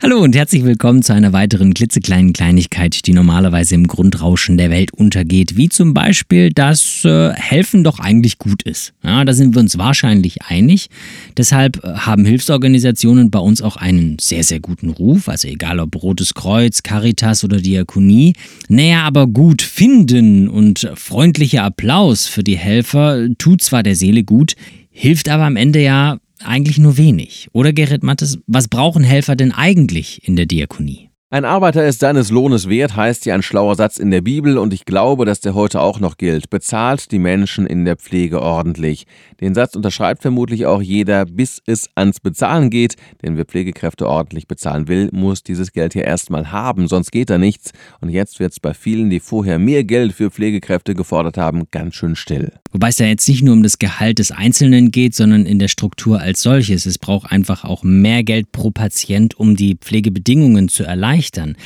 Hallo und herzlich willkommen zu einer weiteren klitzekleinen Kleinigkeit, die normalerweise im Grundrauschen der Welt untergeht, wie zum Beispiel, dass Helfen doch eigentlich gut ist. Ja, da sind wir uns wahrscheinlich einig. Deshalb haben Hilfsorganisationen bei uns auch einen sehr, sehr guten Ruf, also egal ob Rotes Kreuz, Caritas oder Diakonie. Naja, aber gut finden und freundlicher Applaus für die Helfer tut zwar der Seele gut, hilft aber am Ende ja eigentlich nur wenig. Oder Gerrit Mattes, was brauchen Helfer denn eigentlich in der Diakonie? Ein Arbeiter ist seines Lohnes wert, heißt ja ein schlauer Satz in der Bibel und ich glaube, dass der heute auch noch gilt. Bezahlt die Menschen in der Pflege ordentlich. Den Satz unterschreibt vermutlich auch jeder, bis es ans Bezahlen geht. Denn wer Pflegekräfte ordentlich bezahlen will, muss dieses Geld ja erstmal haben, sonst geht da nichts. Und jetzt wird es bei vielen, die vorher mehr Geld für Pflegekräfte gefordert haben, ganz schön still. Wobei es ja jetzt nicht nur um das Gehalt des Einzelnen geht, sondern in der Struktur als solches. Es braucht einfach auch mehr Geld pro Patient, um die Pflegebedingungen zu erleichtern.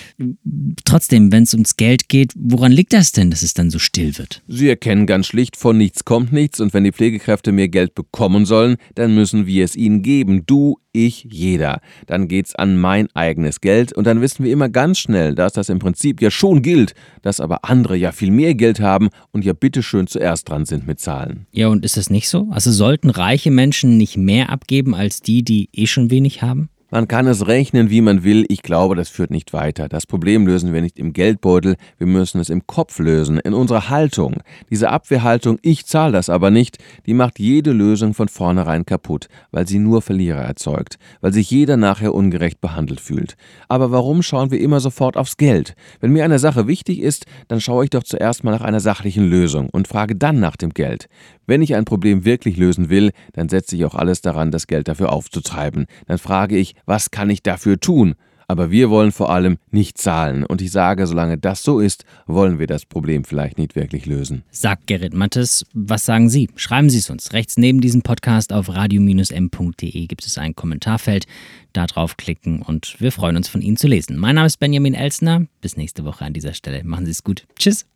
Trotzdem, wenn es ums Geld geht, woran liegt das denn, dass es dann so still wird? Sie erkennen ganz schlicht, von nichts kommt nichts und wenn die Pflegekräfte mehr Geld bekommen sollen, dann müssen wir es ihnen geben. Du, ich, jeder. Dann geht's an mein eigenes Geld und dann wissen wir immer ganz schnell, dass das im Prinzip ja schon gilt, dass aber andere ja viel mehr Geld haben und ja bitteschön zuerst dran sind mit Zahlen. Ja, und ist das nicht so? Also sollten reiche Menschen nicht mehr abgeben als die eh schon wenig haben? Man kann es rechnen, wie man will. Ich glaube, das führt nicht weiter. Das Problem lösen wir nicht im Geldbeutel, wir müssen es im Kopf lösen, in unserer Haltung. Diese Abwehrhaltung, ich zahle das aber nicht, die macht jede Lösung von vornherein kaputt, weil sie nur Verlierer erzeugt, weil sich jeder nachher ungerecht behandelt fühlt. Aber warum schauen wir immer sofort aufs Geld? Wenn mir eine Sache wichtig ist, dann schaue ich doch zuerst mal nach einer sachlichen Lösung und frage dann nach dem Geld. Wenn ich ein Problem wirklich lösen will, dann setze ich auch alles daran, das Geld dafür aufzutreiben. Dann frage ich, was kann ich dafür tun? Aber wir wollen vor allem nicht zahlen. Und ich sage, solange das so ist, wollen wir das Problem vielleicht nicht wirklich lösen. Sagt Gerrit Mattes. Was sagen Sie? Schreiben Sie es uns. Rechts neben diesem Podcast auf radio-m.de gibt es ein Kommentarfeld. Da draufklicken und wir freuen uns, von Ihnen zu lesen. Mein Name ist Benjamin Elsner. Bis nächste Woche an dieser Stelle. Machen Sie es gut. Tschüss.